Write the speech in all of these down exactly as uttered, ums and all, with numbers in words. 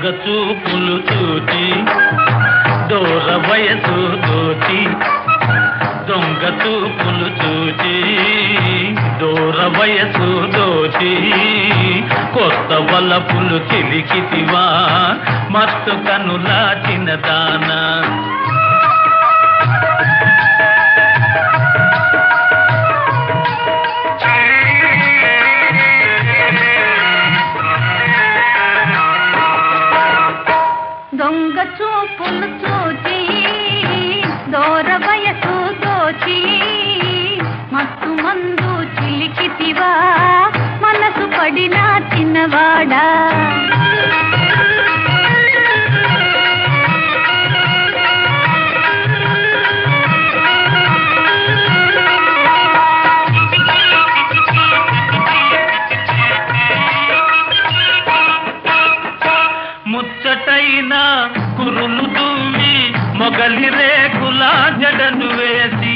చూపులు చూచి దూర వయసు దోచి దొంగ చూపులు చూచి దూర వయసు దోచి కొత్త వలపులు చిలికితివా మత్తు కనులా చిన్నదానా దొంగ చూపులు చూచి దూర వయసు దోచి మత్తు మందు చిలికితివా మనసు పడిన చిన్నవాడా ముచ్చటైన కురులు దువ్వి మొగలి రేకుల జడను వేసి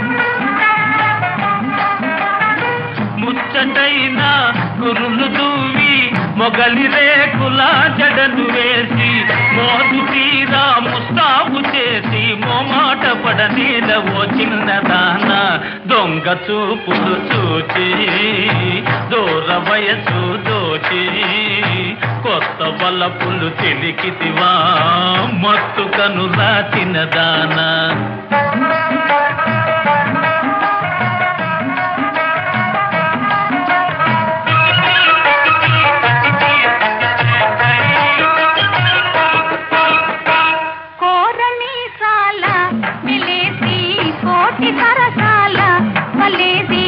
ముచ్చటైన కురులు దువ్వి మొగలి రేకుల జడను వేసి మోదు తీరా ముస్తాబు చేసి మోమాట పడనీల ఓ చిన్నదాన దొంగ చూపులు చూచి దూర వయసు దోచి కొత్త వలపులు చిలికితివా మత్తు కనులా చిన్నదానా కోరమీసాల మిలేసి కోటి సరసాల మలేసి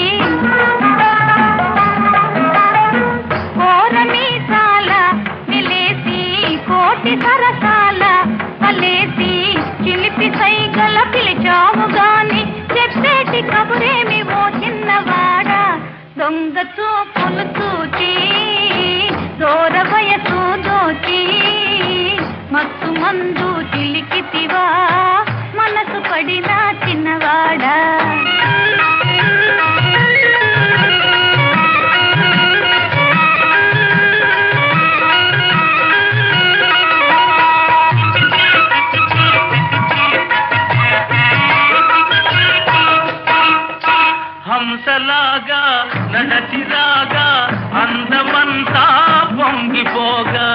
కోరమీసాల మిలేసి కోటి సరసాల మలేసి చిలిపి సైగల పిలిచావు గాని చెప్పేటి కబురేమి ఓ చిన్నవాడా దొంగ చూపులు చూచి దూర వయసు దోచి మత్తు మందు చిలికితివా మనసు పడిన చిన్నవాడా హంసలాగా నడచిరాగా అందమంతా పొంగిపోగా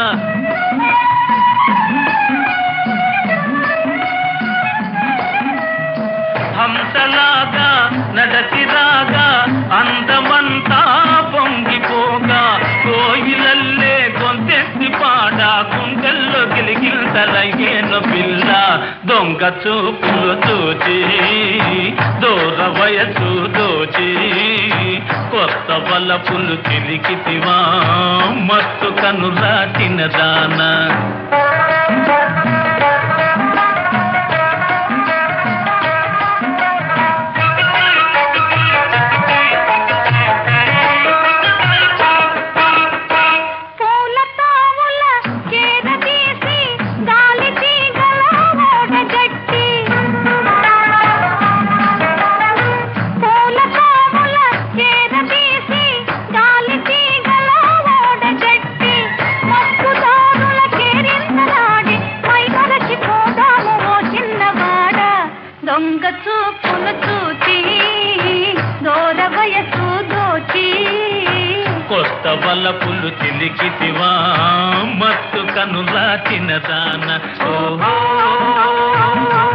హంసలాగా నడచిరాగా అందమంతా పొంగిపోగా కోయిలల్లే గొంతెత్తి పాడ గుండెల్లో గిలిగిల్తలయ్యేను పిల్ల దొంగ చూపులు చూచి దూర వయసు దోచి కొత్త వలపులు చిలికితివా మత్తు కనులా చిన్నదానా దొంగ చూపులు చూచి దూర వయసు దోచి కొత్త వలపులు చిలికితివా మత్తు కనులా చిన్నదాన ఓహో